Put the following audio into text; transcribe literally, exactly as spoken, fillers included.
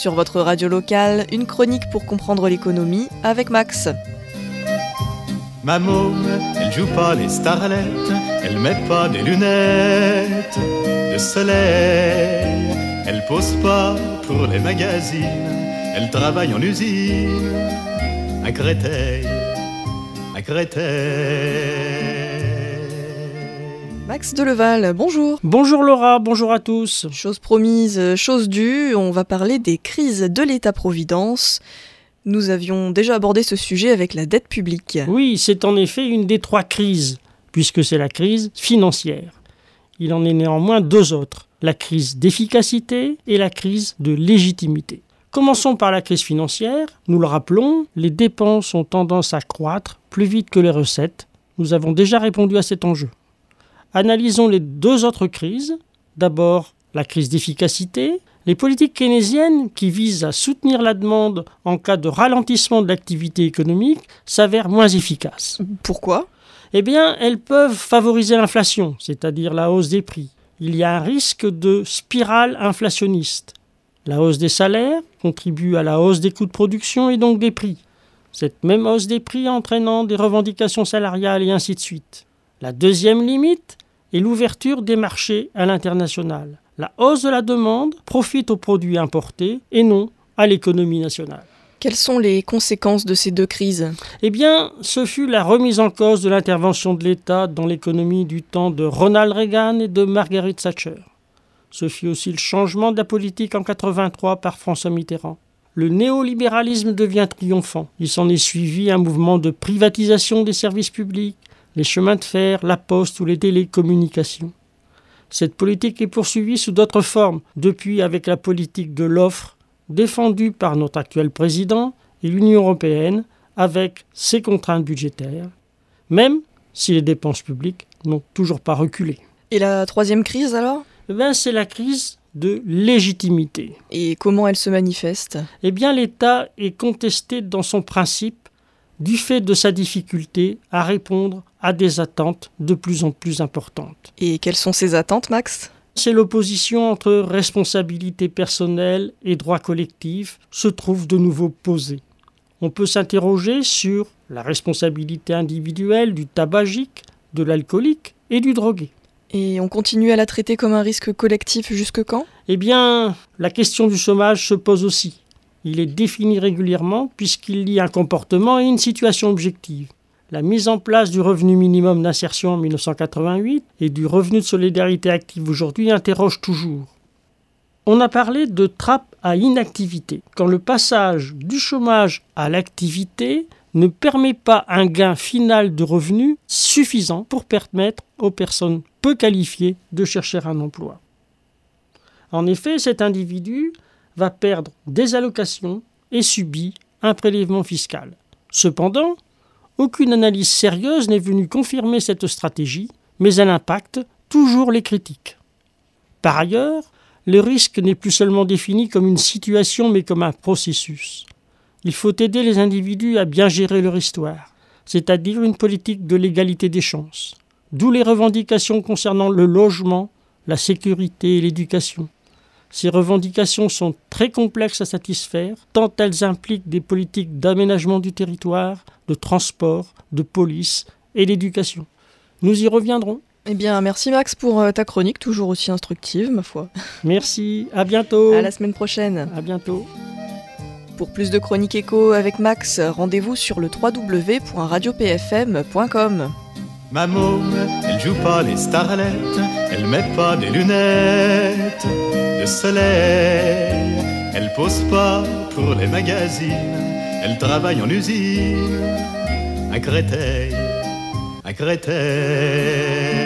sur votre radio locale, une chronique pour comprendre l'économie avec Max. Ma môme, elle joue pas les starlettes, elle met pas des lunettes de soleil, elle pose pas pour les magazines, elle travaille en usine à Créteil, à Créteil. Max Deleval, bonjour. Bonjour Laura, bonjour à tous. Chose promise, chose due, on va parler des crises de l'État-providence. Nous avions déjà abordé ce sujet avec la dette publique. Oui, c'est en effet une des trois crises, puisque c'est la crise financière. Il en est néanmoins deux autres, la crise d'efficacité et la crise de légitimité. Commençons par la crise financière. Nous le rappelons, les dépenses ont tendance à croître plus vite que les recettes. Nous avons déjà répondu à cet enjeu. Analysons les deux autres crises. D'abord, la crise d'efficacité. Les politiques keynésiennes, qui visent à soutenir la demande en cas de ralentissement de l'activité économique, s'avèrent moins efficaces. Pourquoi ? Eh bien, elles peuvent favoriser l'inflation, c'est-à-dire la hausse des prix. Il y a un risque de spirale inflationniste. La hausse des salaires contribue à la hausse des coûts de production et donc des prix. Cette même hausse des prix entraînant des revendications salariales et ainsi de suite. La deuxième limite est l'ouverture des marchés à l'international. La hausse de la demande profite aux produits importés et non à l'économie nationale. Quelles sont les conséquences de ces deux crises ? Eh bien, ce fut la remise en cause de l'intervention de l'État dans l'économie du temps de Ronald Reagan et de Margaret Thatcher. Ce fut aussi le changement de la politique en quatre-vingt-trois par François Mitterrand. Le néolibéralisme devient triomphant. Il s'en est suivi un mouvement de privatisation des services publics, les chemins de fer, la poste ou les télécommunications. Cette politique est poursuivie sous d'autres formes, depuis avec la politique de l'offre, défendue par notre actuel président et l'Union européenne, avec ses contraintes budgétaires, même si les dépenses publiques n'ont toujours pas reculé. Et la troisième crise alors ? Eh bien, c'est la crise de légitimité. Et comment elle se manifeste ? Eh bien, l'État est contesté dans son principe du fait de sa difficulté à répondre à des attentes de plus en plus importantes. Et quelles sont ces attentes, Max ? C'est l'opposition entre responsabilité personnelle et droit collectif se trouve de nouveau posée. On peut s'interroger sur la responsabilité individuelle du tabagique, de l'alcoolique et du drogué. Et on continue à la traiter comme un risque collectif jusque quand ? Eh bien, la question du chômage se pose aussi. Il est défini régulièrement puisqu'il lie un comportement et une situation objective. La mise en place du revenu minimum d'insertion en dix-neuf cent quatre-vingt-huit et du revenu de solidarité active aujourd'hui interroge toujours. On a parlé de trappe à inactivité, quand le passage du chômage à l'activité ne permet pas un gain final de revenus suffisant pour permettre aux personnes peu qualifiées de chercher un emploi. En effet, cet individu va perdre des allocations et subit un prélèvement fiscal. Cependant, aucune analyse sérieuse n'est venue confirmer cette stratégie, mais elle impacte toujours les critiques. Par ailleurs, le risque n'est plus seulement défini comme une situation, mais comme un processus. Il faut aider les individus à bien gérer leur histoire, c'est-à-dire une politique de l'égalité des chances. D'où les revendications concernant le logement, la sécurité et l'éducation. Ces revendications sont très complexes à satisfaire, tant elles impliquent des politiques d'aménagement du territoire, de transport, de police et d'éducation. Nous y reviendrons. Eh bien, merci Max pour ta chronique, toujours aussi instructive, ma foi. Merci, à bientôt. À la semaine prochaine. À bientôt. Pour plus de chroniques éco avec Max, rendez-vous sur le w w w point radio p f m point com. Ma môme, elle joue pas les starlettes, elle met pas des lunettes de soleil, elle pose pas pour les magazines, elle travaille en usine à Créteil, à Créteil.